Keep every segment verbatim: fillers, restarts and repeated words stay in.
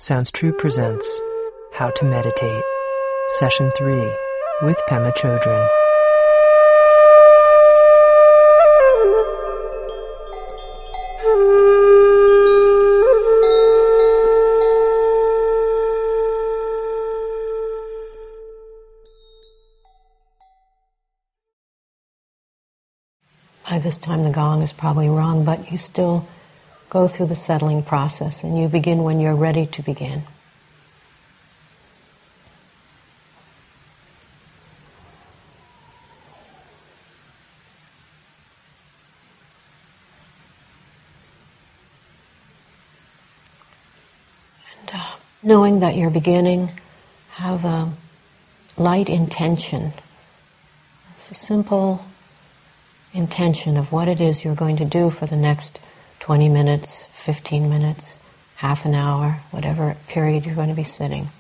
Sounds True presents How to Meditate, Session three, with Pema Chodron. By this time the gong is probably rung, but you still go through the settling process and you begin when you're ready to begin. And uh, knowing that you're beginning, have a light intention. It's a simple intention of what it is you're going to do for the next twenty minutes, fifteen minutes, half an hour, whatever period you're going to be sitting.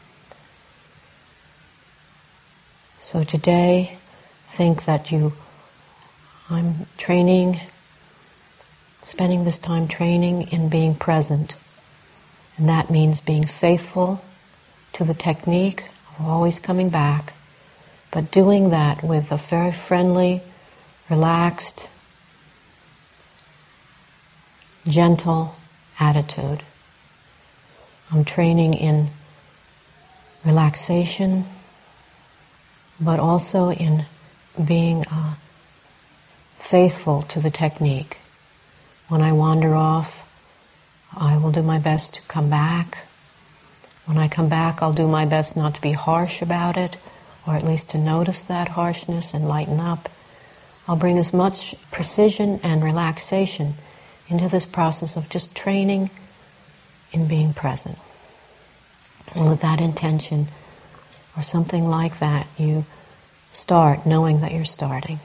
So today, think that you, I'm training, spending this time training in being present. And that means being faithful to the technique of always coming back, but doing that with a very friendly, relaxed, gentle attitude. I'm training in relaxation, but also in being uh, faithful to the technique. When I wander off, I will do my best to come back. When I come back, I'll do my best not to be harsh about it, or at least to notice that harshness and lighten up. I'll bring as much precision and relaxation into this process of just training in being present. And with that intention, or something like that, you start knowing that you're starting.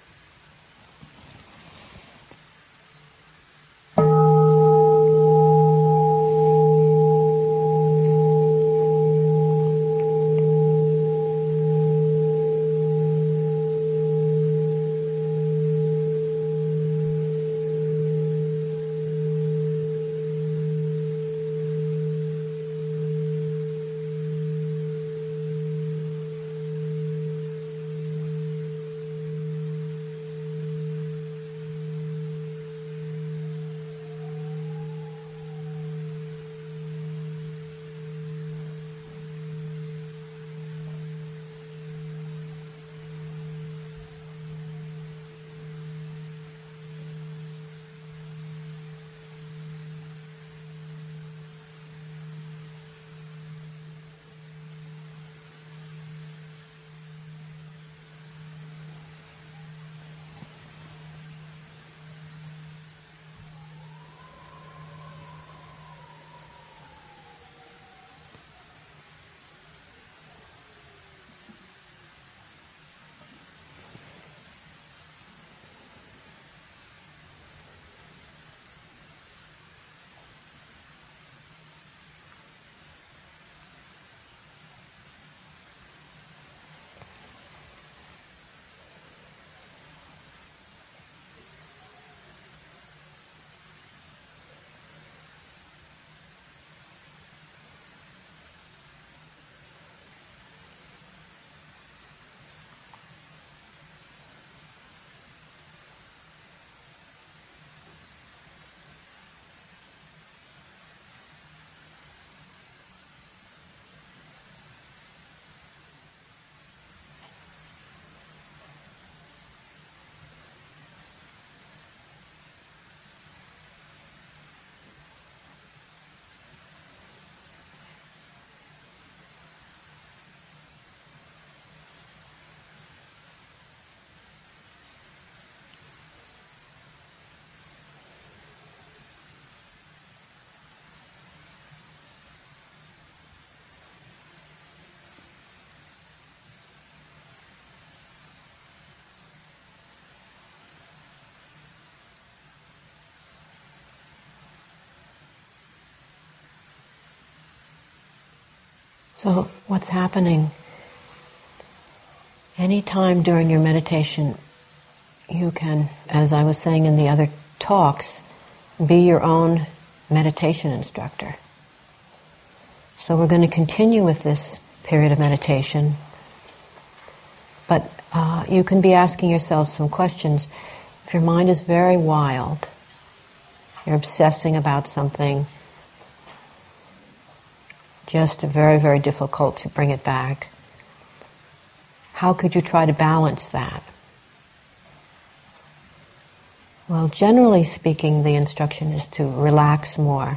So what's happening? Anytime during your meditation, you can, as I was saying in the other talks, be your own meditation instructor. So we're going to continue with this period of meditation. But uh, you can be asking yourself some questions. If your mind is very wild, you're obsessing about something, just very, very difficult to bring it back, how could you try to balance that? Well, generally speaking, the instruction is to relax more.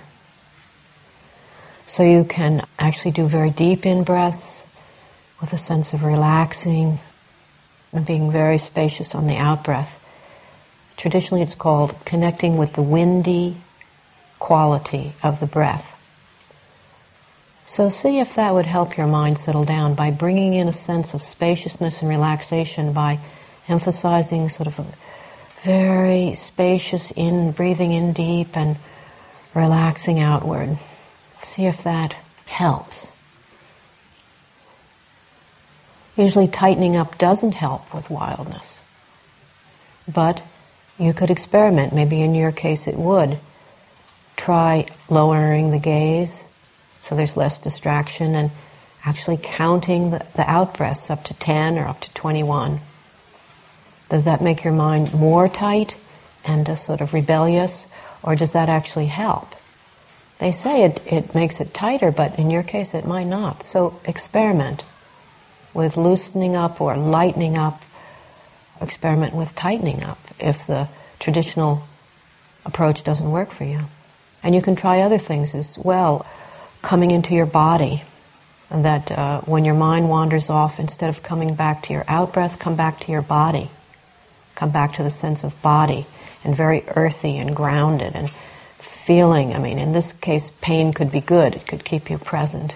So you can actually do very deep in-breaths with a sense of relaxing and being very spacious on the out-breath. Traditionally it's called connecting with the windy quality of the breath. So see if that would help your mind settle down by bringing in a sense of spaciousness and relaxation, by emphasizing sort of a very spacious in, breathing in deep and relaxing outward. See if that helps. Usually tightening up doesn't help with wildness. But you could experiment. Maybe in your case it would. Try lowering the gaze so there's less distraction and actually counting the, the out-breaths up to ten or up to twenty-one. Does that make your mind more tight and uh, sort of rebellious, or does that actually help? They say it, it makes it tighter, but in your case it might not. So experiment with loosening up or lightening up. Experiment with tightening up if the traditional approach doesn't work for you. And you can try other things as well, coming into your body. And that uh, when your mind wanders off, instead of coming back to your out-breath, come back to your body. Come back to the sense of body, and very earthy and grounded and feeling. I mean, in this case, pain could be good. It could keep you present.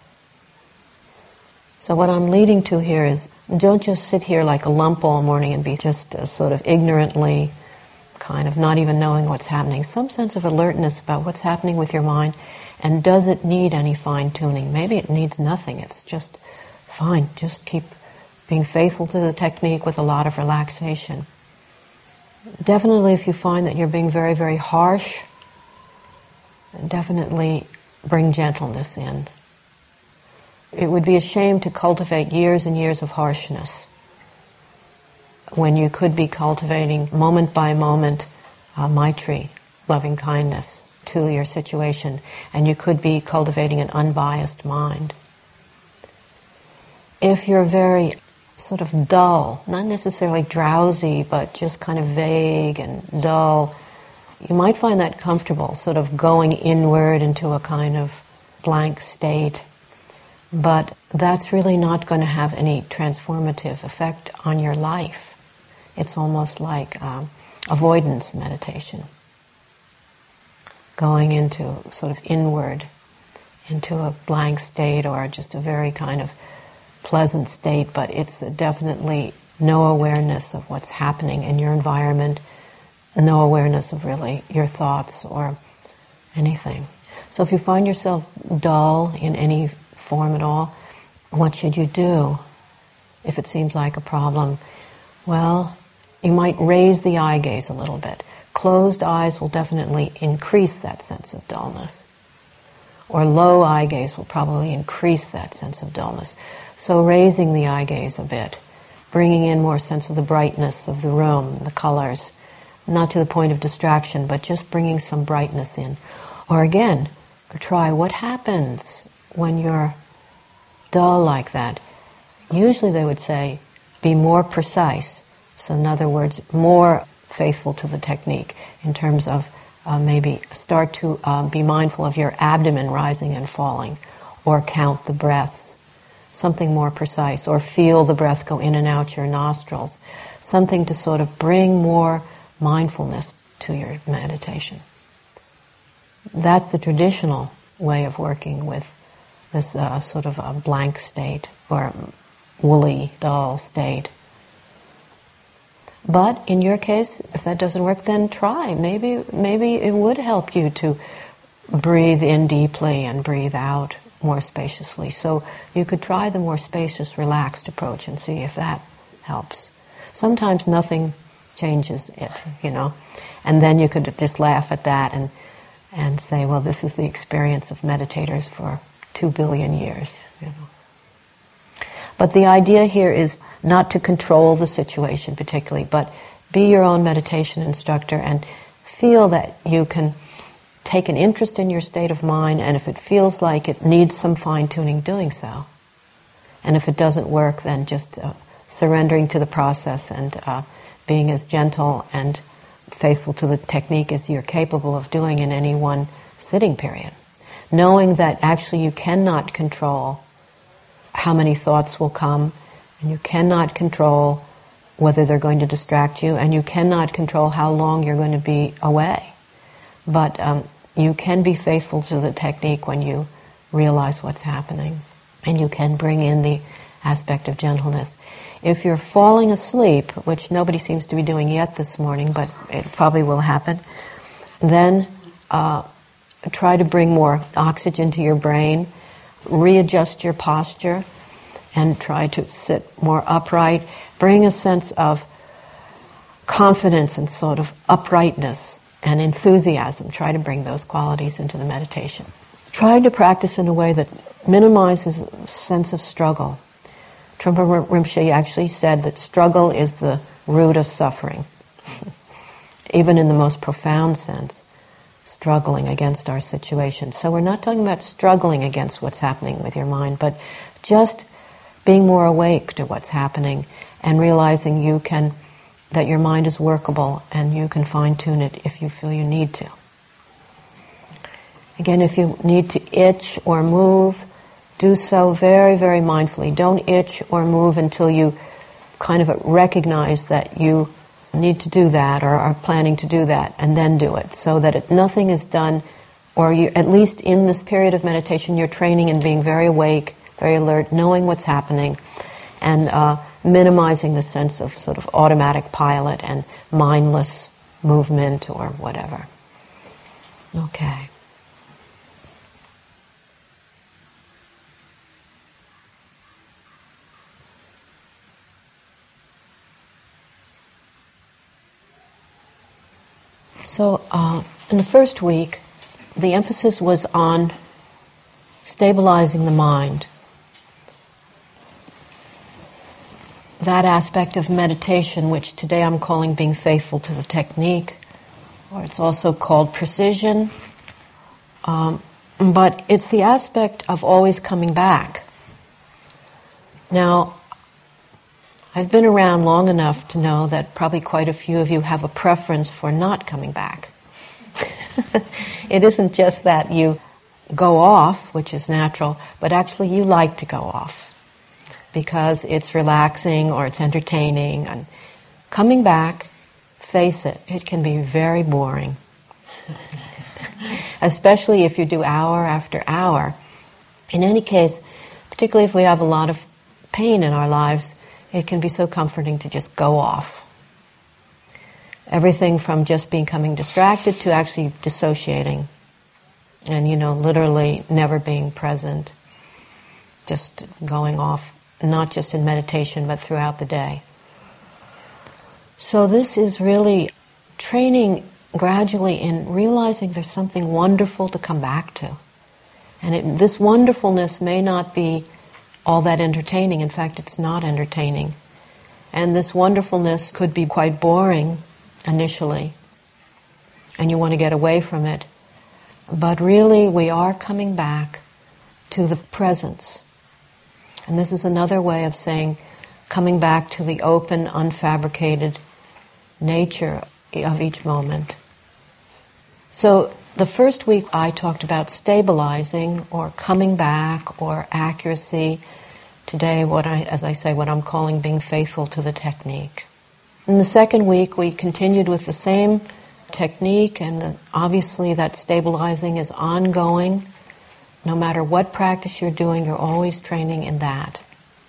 So what I'm leading to here is, don't just sit here like a lump all morning and be just uh, sort of ignorantly, kind of not even knowing what's happening. Some sense of alertness about what's happening with your mind, and does it need any fine-tuning? Maybe it needs nothing. It's just fine. Just keep being faithful to the technique with a lot of relaxation. Definitely if you find that you're being very, very harsh, definitely bring gentleness in. It would be a shame to cultivate years and years of harshness when you could be cultivating moment by moment uh, Maitri, loving kindness to your situation, and you could be cultivating an unbiased mind. If you're very sort of dull, not necessarily drowsy, but just kind of vague and dull, you might find that comfortable, sort of going inward into a kind of blank state. But that's really not going to have any transformative effect on your life. It's almost like um, avoidance meditation. Going into sort of inward, into a blank state or just a very kind of pleasant state, but it's definitely no awareness of what's happening in your environment, no awareness of really your thoughts or anything. So if you find yourself dull in any form at all, what should you do if it seems like a problem? Well, you might raise the eye gaze a little bit. Closed eyes will definitely increase that sense of dullness. Or low eye gaze will probably increase that sense of dullness. So raising the eye gaze a bit, bringing in more sense of the brightness of the room, the colors, not to the point of distraction, but just bringing some brightness in. Or again, try what happens when you're dull like that. Usually they would say, be more precise. So in other words, more faithful to the technique in terms of uh, maybe start to uh, be mindful of your abdomen rising and falling, or count the breaths. Something more precise, or feel the breath go in and out your nostrils. Something to sort of bring more mindfulness to your meditation. That's the traditional way of working with this uh, sort of a blank state or woolly, dull state. But in your case, if that doesn't work, then try. Maybe, maybe it would help you to breathe in deeply and breathe out more spaciously. So you could try the more spacious, relaxed approach and see if that helps. Sometimes nothing changes it, you know, and then you could just laugh at that and and say, well, this is the experience of meditators for two billion years. You know. But the idea here is not to control the situation particularly, but be your own meditation instructor and feel that you can take an interest in your state of mind, and if it feels like it needs some fine-tuning, doing so. And if it doesn't work, then just uh, surrendering to the process and uh, being as gentle and faithful to the technique as you're capable of doing in any one sitting period. Knowing that actually you cannot control how many thoughts will come, and you cannot control whether they're going to distract you, and you cannot control how long you're going to be away. But um, you can be faithful to the technique when you realize what's happening, and you can bring in the aspect of gentleness. If you're falling asleep, which nobody seems to be doing yet this morning, but it probably will happen, then uh, try to bring more oxygen to your brain, readjust your posture, and try to sit more upright. Bring a sense of confidence and sort of uprightness and enthusiasm. Try to bring those qualities into the meditation. Try to practice in a way that minimizes the sense of struggle. Trungpa Rinpoche actually said that struggle is the root of suffering. Even in the most profound sense, struggling against our situation. So we're not talking about struggling against what's happening with your mind, but just being more awake to what's happening and realizing you can, that your mind is workable and you can fine-tune it if you feel you need to. Again, if you need to itch or move, do so very, very mindfully. Don't itch or move until you kind of recognize that you need to do that or are planning to do that, and then do it, so that it, nothing is done, or you, at least in this period of meditation, you're training in being very awake, very alert, knowing what's happening, and uh, minimizing the sense of sort of automatic pilot and mindless movement or whatever. Okay. So, uh, in the first week, the emphasis was on stabilizing the mind. That aspect of meditation, which today I'm calling being faithful to the technique, or it's also called precision, um, but it's the aspect of always coming back. Now, I've been around long enough to know that probably quite a few of you have a preference for not coming back. It isn't just that you go off, which is natural, but actually you like to go off because it's relaxing or it's entertaining. And coming back, face it, it can be very boring. Especially if you do hour after hour. In any case, particularly if we have a lot of pain in our lives, it can be so comforting to just go off. Everything from just becoming distracted to actually dissociating. And, you know, literally never being present. Just going off, not just in meditation, but throughout the day. So this is really training gradually in realizing there's something wonderful to come back to. And it, this wonderfulness may not be all that entertaining. In fact, it's not entertaining. And this wonderfulness could be quite boring initially, and you want to get away from it. But really, we are coming back to the presence. And this is another way of saying coming back to the open, unfabricated nature of each moment. So the first week I talked about stabilizing or coming back or accuracy. Today, what I, as I say, what I'm calling being faithful to the technique. In the second week, we continued with the same technique, and obviously that stabilizing is ongoing. No matter what practice you're doing, you're always training in that.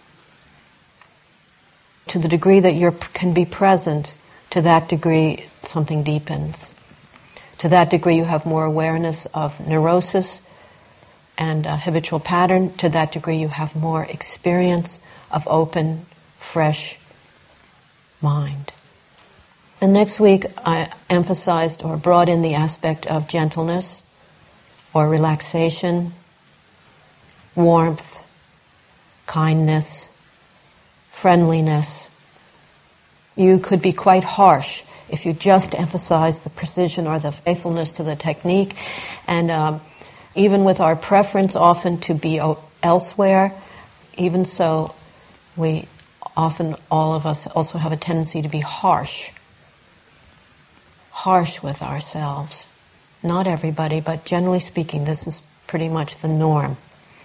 To the degree that you can be present, to that degree something deepens. To that degree you have more awareness of neurosis and a habitual pattern. To that degree you have more experience of open, fresh mind. The next week I emphasized or brought in the aspect of gentleness or relaxation. warmth, kindness, friendliness. You could be quite harsh if you just emphasize the precision or the faithfulness to the technique. And um, even with our preference often to be o- elsewhere, even so, we often, all of us, also have a tendency to be harsh. Harsh with ourselves. Not everybody, but generally speaking, this is pretty much the norm.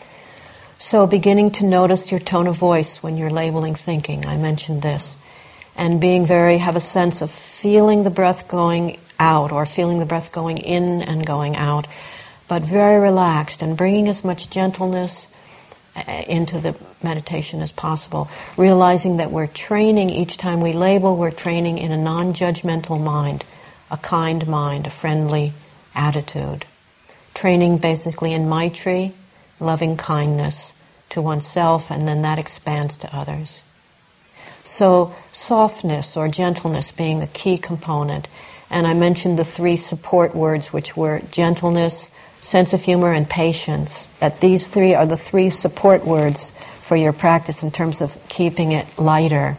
So beginning to notice your tone of voice when you're labeling thinking, I mentioned this. And being very, have a sense of feeling the breath going out or feeling the breath going in and going out, but very relaxed and bringing as much gentleness into the meditation as possible. Realizing that we're training, each time we label, we're training in a non-judgmental mind, a kind mind, a friendly attitude. Training basically in Maitri, loving kindness to oneself, and then that expands to others. So softness or gentleness being the key component. And I mentioned the three support words, which were gentleness, sense of humor, and patience. That these three are the three support words for your practice in terms of keeping it lighter.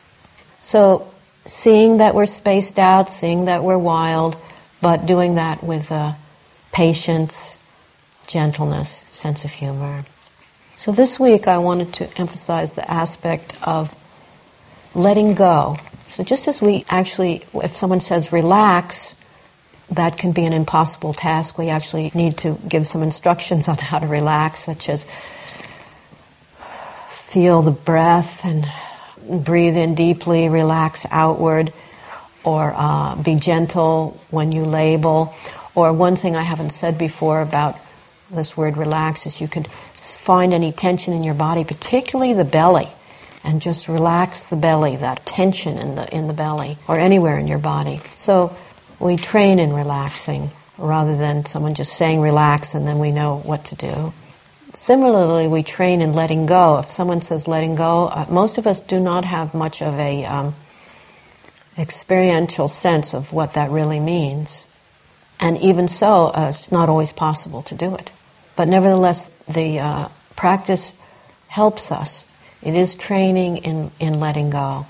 So seeing that we're spaced out, seeing that we're wild, but doing that with uh, patience, gentleness, sense of humor. So this week I wanted to emphasize the aspect of letting go. So just as we actually, if someone says relax, that can be an impossible task. We actually need to give some instructions on how to relax, such as feel the breath and breathe in deeply, relax outward, or uh, be gentle when you label. Or one thing I haven't said before about this word relax is you could find any tension in your body, particularly the belly, and just relax the belly, that tension in the in the belly, or anywhere in your body. So we train in relaxing rather than someone just saying relax and then we know what to do. Similarly, we train in letting go. If someone says letting go, uh, most of us do not have much of a um, experiential sense of what that really means. And even so, uh, it's not always possible to do it. But nevertheless, the uh, practice helps us. It is training in, in letting go.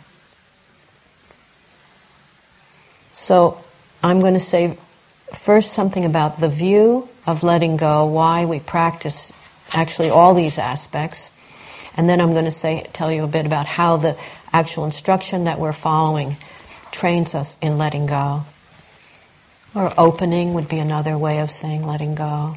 So I'm going to say first something about the view of letting go, why we practice actually all these aspects, and then I'm going to say tell you a bit about how the actual instruction that we're following trains us in letting go. Or opening would be another way of saying letting go.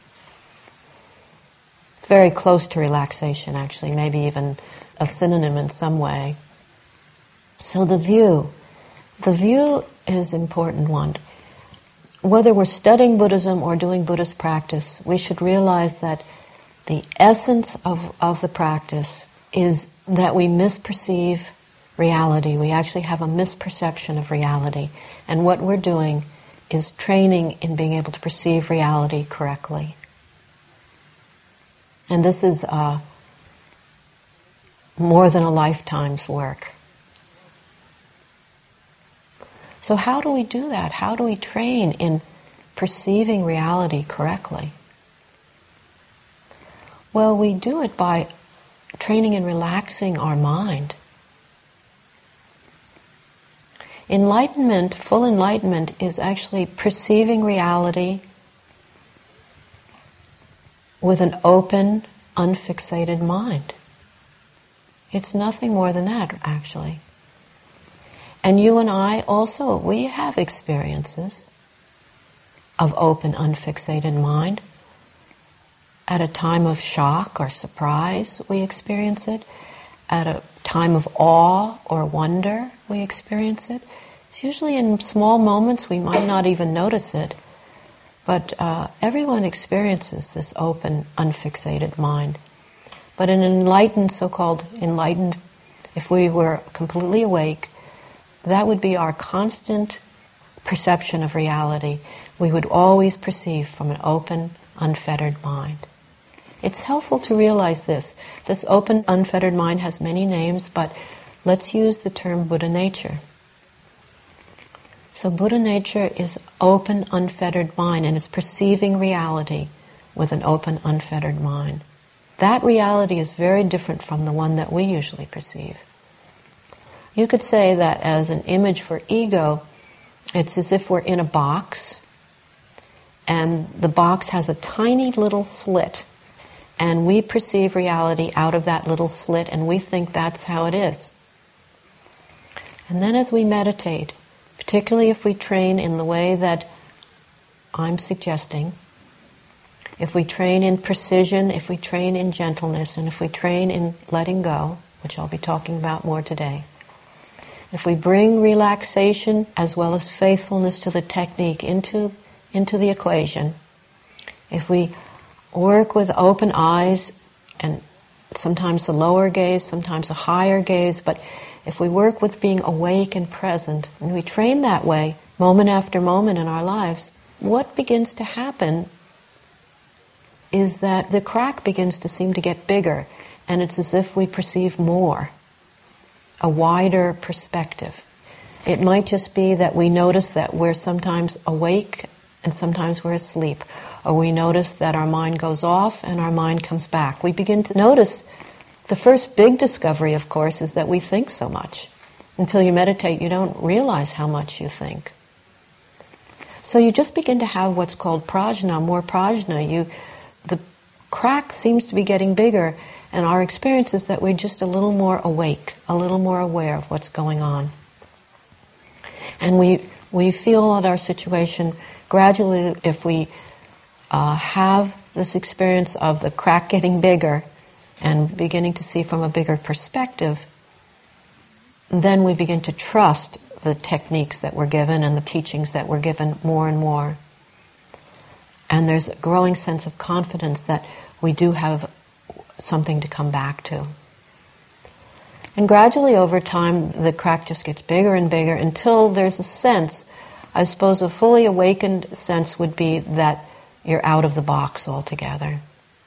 Very close to relaxation, actually, maybe even a synonym in some way. So the view. The view is an important one. Whether we're studying Buddhism or doing Buddhist practice, we should realize that the essence of, of the practice is that we misperceive reality. We actually have a misperception of reality. And what we're doing is training in being able to perceive reality correctly. And this is uh, more than a lifetime's work. So how do we do that? How do we train in perceiving reality correctly? Well, we do it by training in relaxing our mind. Enlightenment, full enlightenment, is actually perceiving reality with an open, unfixated mind. It's nothing more than that, actually. And you and I also, we have experiences of open, unfixated mind. At a time of shock or surprise, we experience it. At a time of awe or wonder, we experience it. It's usually in small moments, we might not even notice it. But uh, everyone experiences this open, unfixated mind. But an enlightened, so-called enlightened, if we were completely awake, that would be our constant perception of reality. We would always perceive from an open, unfettered mind. It's helpful to realize this. This open, unfettered mind has many names, but let's use the term Buddha nature. So Buddha nature is open, unfettered mind, and it's perceiving reality with an open, unfettered mind. that reality is very different from the one that we usually perceive. You could say that as an image for ego, it's as if we're in a box, and the box has a tiny little slit, and we perceive reality out of that little slit, and we think that's how it is. And then as we meditate, particularly if we train in the way that I'm suggesting, if we train in precision, if we train in gentleness, and if we train in letting go, which I'll be talking about more today, if we bring relaxation as well as faithfulness to the technique into, into the equation, if we work with open eyes, and sometimes a lower gaze, sometimes a higher gaze, but if we work with being awake and present, and we train that way moment after moment in our lives, what begins to happen is that the crack begins to seem to get bigger, and it's as if we perceive more, a wider perspective. It might just be that we notice that we're sometimes awake and sometimes we're asleep, or we notice that our mind goes off and our mind comes back. We begin to notice. The first big discovery, of course, is that we think so much. Until you meditate, you don't realize how much you think. So you just begin to have what's called prajna, more prajna. You, the crack seems to be getting bigger, and our experience is that we're just a little more awake, a little more aware of what's going on. And we we feel that our situation gradually, if we uh, have this experience of the crack getting bigger and beginning to see from a bigger perspective, then we begin to trust the techniques that we're given and the teachings that we're given more and more. And there's a growing sense of confidence that we do have something to come back to. And gradually over time, the crack just gets bigger and bigger until there's a sense, I suppose a fully awakened sense would be that you're out of the box altogether.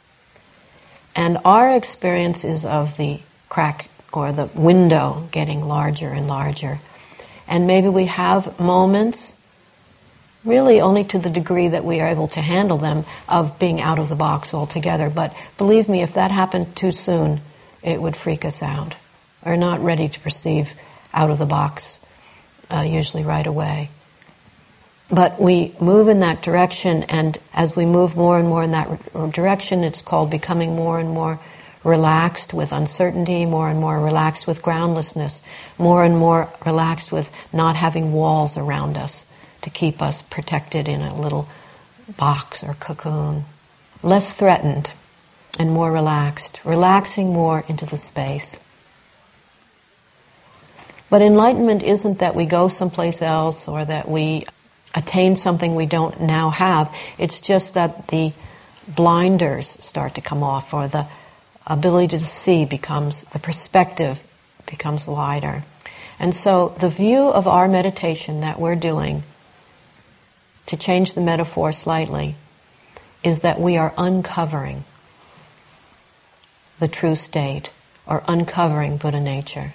And our experience is of the crack or the window getting larger and larger. And maybe we have moments, really only to the degree that we are able to handle them, of being out of the box altogether. But believe me, if that happened too soon, it would freak us out. We're not ready to perceive out of the box, uh, usually right away. But we move in that direction, and as we move more and more in that re- direction, it's called becoming more and more relaxed with uncertainty, more and more relaxed with groundlessness, more and more relaxed with not having walls around us to keep us protected in a little box or cocoon. Less threatened and more relaxed, relaxing more into the space. But enlightenment isn't that we go someplace else or that we attain something we don't now have. It's just that the blinders start to come off, or the ability to see becomes, the perspective becomes wider. And so the view of our meditation that we're doing, to change the metaphor slightly, is that we are uncovering the true state, or uncovering Buddha nature.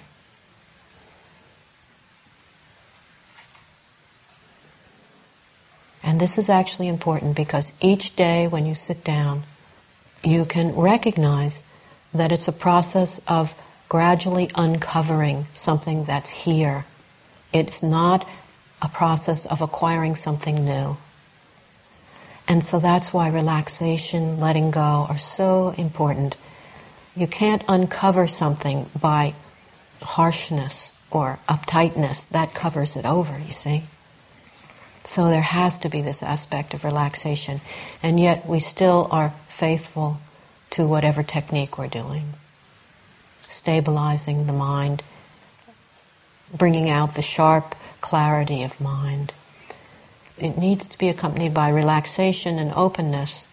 And this is actually important because each day when you sit down, you can recognize that it's a process of gradually uncovering something that's here. It's not a process of acquiring something new. And so that's why relaxation, letting go are so important. You can't uncover something by harshness or uptightness. That covers it over, you see. So there has to be this aspect of relaxation, and yet we still are faithful to whatever technique we're doing. Stabilizing the mind, bringing out the sharp clarity of mind. It needs to be accompanied by relaxation and openness.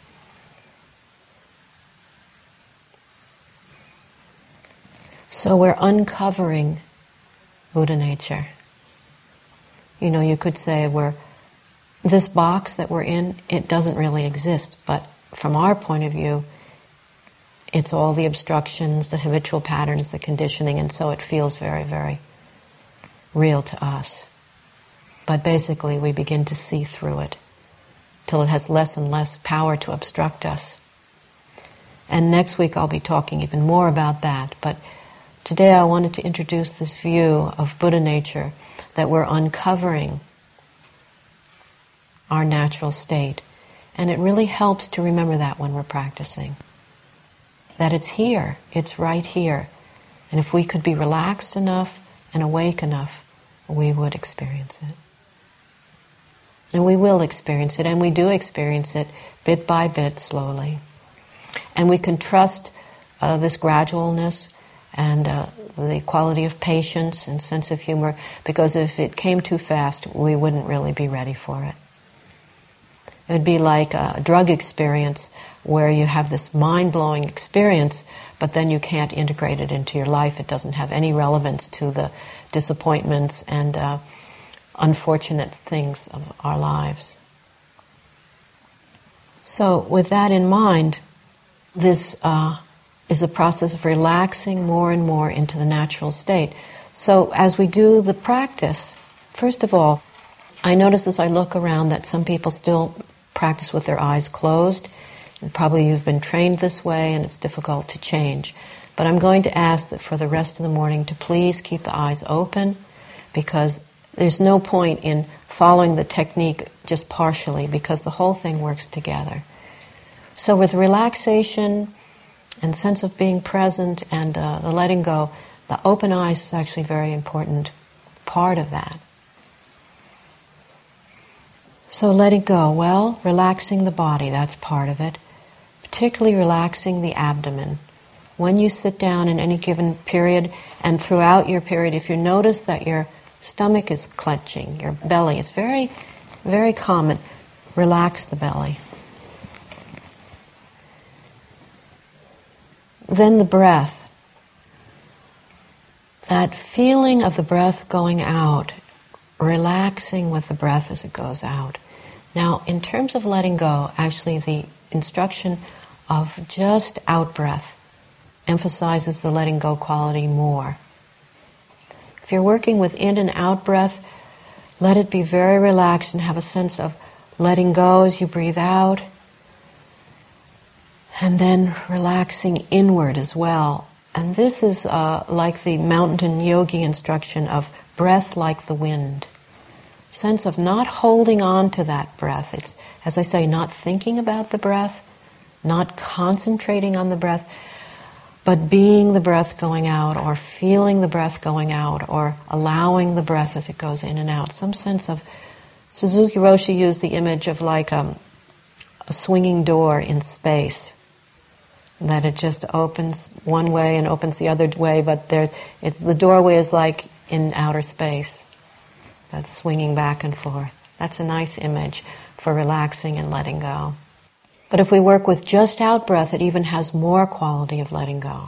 So we're uncovering Buddha nature. You know, you could say we're this box that we're in, it doesn't really exist, but from our point of view, it's all the obstructions, the habitual patterns, the conditioning, and so it feels very, very real to us. But basically, we begin to see through it till it has less and less power to obstruct us. And next week I'll be talking even more about that. But today I wanted to introduce this view of Buddha nature, that we're uncovering our natural state. And it really helps to remember that when we're practicing. That it's here, it's right here. And if we could be relaxed enough and awake enough, we would experience it. And we will experience it, and we do experience it bit by bit, slowly. And we can trust uh, this gradualness and uh, the quality of patience and sense of humor, because if it came too fast, we wouldn't really be ready for it. It would be like a drug experience where you have this mind-blowing experience, but then you can't integrate it into your life. It doesn't have any relevance to the disappointments and uh, unfortunate things of our lives. So with that in mind, this uh, is a process of relaxing more and more into the natural state. So as we do the practice, first of all, I notice as I look around that some people still practice with their eyes closed. And probably you've been trained this way and it's difficult to change. But I'm going to ask that for the rest of the morning to please keep the eyes open, because there's no point in following the technique just partially, because the whole thing works together. So with relaxation and sense of being present and uh, the letting go, the open eyes is actually a very important part of that. So letting go, well, relaxing the body, that's part of it. Particularly relaxing the abdomen. When you sit down in any given period and throughout your period, if you notice that your stomach is clenching, your belly, it's very, very common. Relax the belly. Then the breath. That feeling of the breath going out, relaxing with the breath as it goes out. Now, in terms of letting go, actually the instruction of just out-breath emphasizes the letting go quality more. If you're working with in and out breath, let it be very relaxed and have a sense of letting go as you breathe out, and then relaxing inward as well. And this is uh, like the mountain yogi instruction of breath like the wind. Sense of not holding on to that breath. It's, as I say, not thinking about the breath, not concentrating on the breath, but being the breath going out, or feeling the breath going out, or allowing the breath as it goes in and out. Some sense of, Suzuki Roshi used the image of like um, a swinging door in space, that it just opens one way and opens the other way, but there, it's, the doorway is like in outer space. That's swinging back and forth. That's a nice image for relaxing and letting go. But if we work with just out-breath, it even has more quality of letting go.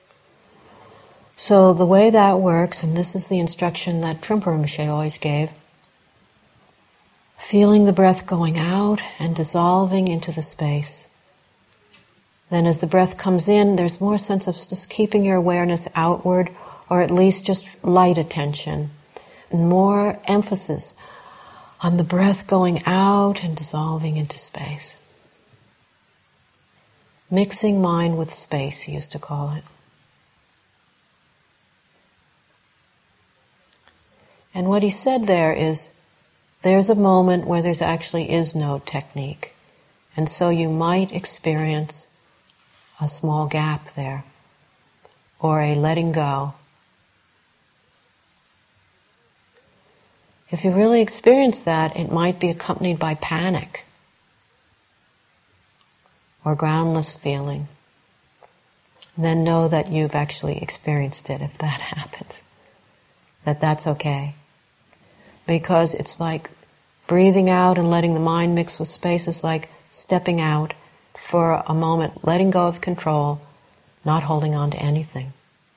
So the way that works, and this is the instruction that Trungpa Rinpoche always gave, feeling the breath going out and dissolving into the space. Then as the breath comes in, there's more sense of just keeping your awareness outward, or at least just light attention, and more emphasis on the breath going out and dissolving into space. Mixing mind with space, he used to call it. And what he said there is, there's a moment where there's actually is no technique. And so you might experience a small gap there, or a letting go. If you really experience that, it might be accompanied by panic or groundless feeling. Then know that you've actually experienced it if that happens. That that's okay. Because it's like breathing out and letting the mind mix with space is like stepping out for a moment, letting go of control, not holding on to anything.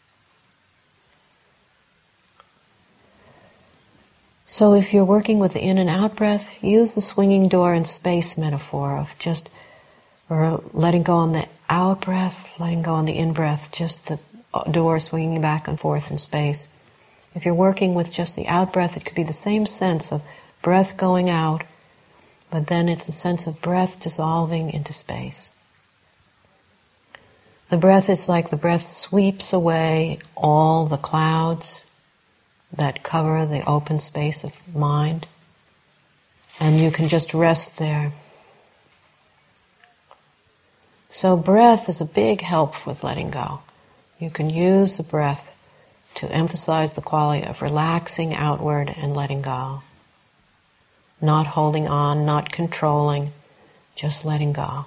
So if you're working with the in and out breath, use the swinging door in space metaphor of just or letting go on the out breath, letting go on the in breath, just the door swinging back and forth in space. If you're working with just the out breath, it could be the same sense of breath going out, but then it's a sense of breath dissolving into space. The breath is like the breath sweeps away all the clouds that cover the open space of mind, and you can just rest there. So breath is a big help with letting go. You can use the breath to emphasize the quality of relaxing outward and letting go. Not holding on, not controlling, just letting go.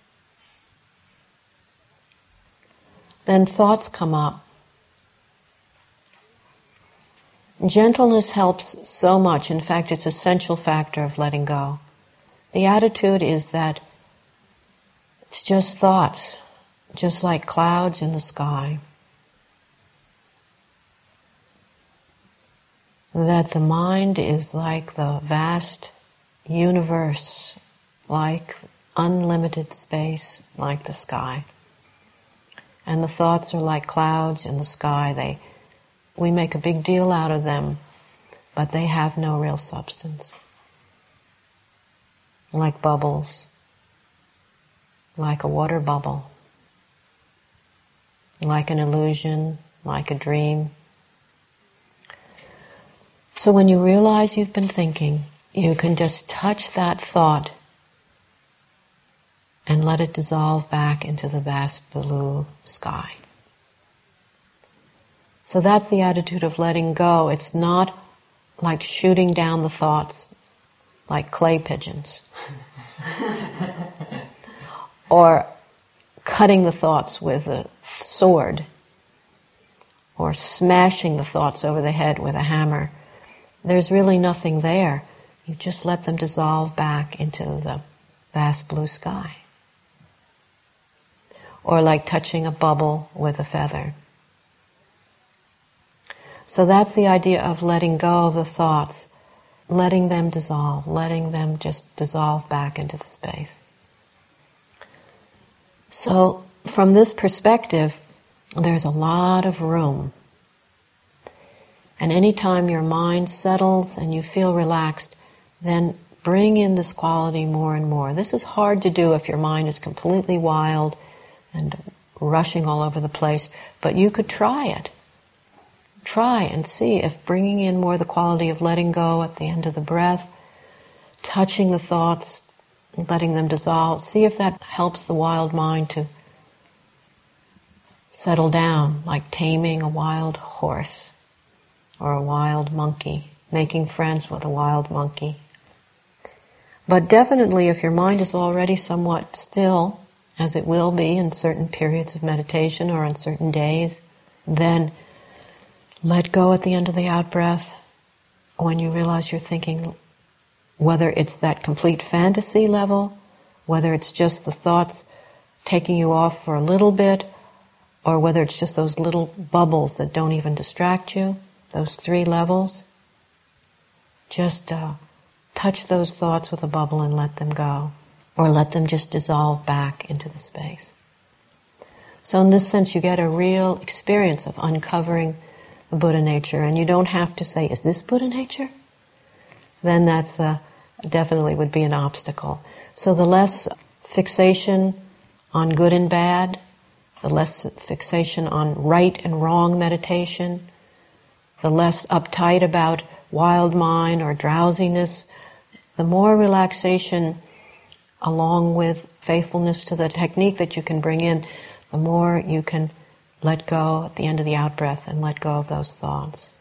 Then thoughts come up. Gentleness helps so much. In fact, it's an essential factor of letting go. The attitude is that it's just thoughts, just like clouds in the sky. That the mind is like the vast universe, like unlimited space, like the sky. And the thoughts are like clouds in the sky. They, we make a big deal out of them, but they have no real substance. Like bubbles, like a water bubble, like an illusion, like a dream. So when you realize you've been thinking, you can just touch that thought and let it dissolve back into the vast blue sky. So that's the attitude of letting go. It's not like shooting down the thoughts like clay pigeons. Or cutting the thoughts with a sword. Or smashing the thoughts over the head with a hammer. There's really nothing there. You just let them dissolve back into the vast blue sky. Or like touching a bubble with a feather. So that's the idea of letting go of the thoughts, letting them dissolve, letting them just dissolve back into the space. So from this perspective, there's a lot of room. And anytime your mind settles and you feel relaxed, then bring in this quality more and more. This is hard to do if your mind is completely wild and rushing all over the place, but you could try it. Try and see if bringing in more the quality of letting go at the end of the breath, touching the thoughts, letting them dissolve, see if that helps the wild mind to settle down, like taming a wild horse or a wild monkey, making friends with a wild monkey. But definitely if your mind is already somewhat still, as it will be in certain periods of meditation or on certain days, then let go at the end of the out-breath when you realize you're thinking, whether it's that complete fantasy level, whether it's just the thoughts taking you off for a little bit, or whether it's just those little bubbles that don't even distract you, those three levels. Just uh, touch those thoughts with a bubble and let them go, or let them just dissolve back into the space. So in this sense, you get a real experience of uncovering the Buddha nature, and you don't have to say, is this Buddha nature? Then that's uh, definitely would be an obstacle. So the less fixation on good and bad, the less fixation on right and wrong meditation, the less uptight about wild mind or drowsiness, the more relaxation along with faithfulness to the technique that you can bring in, the more you can let go at the end of the out-breath and let go of those thoughts.